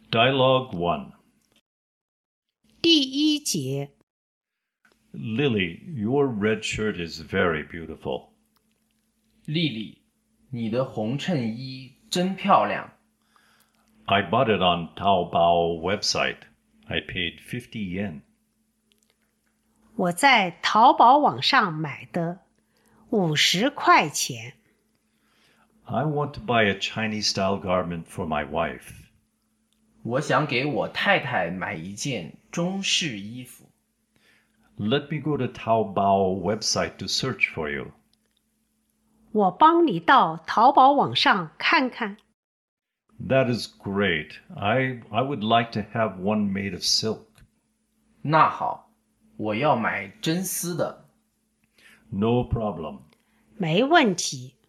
Dialogue 1. 第一节 Lily, your red shirt is very beautiful. 丽丽，你的红衬衣真漂亮。 I bought it on Taobao website. I paid 50 yen. 我在淘宝网上买的，50块钱。 I want to buy a Chinese-style garment for my wife. 我想给我太太买一件中式衣服。 Let me go to Taobao website to search for you. 我帮你到淘宝网上看看。 That is great. I would like to have one made of silk. 那好，我要买真丝的。 No problem. 没问题。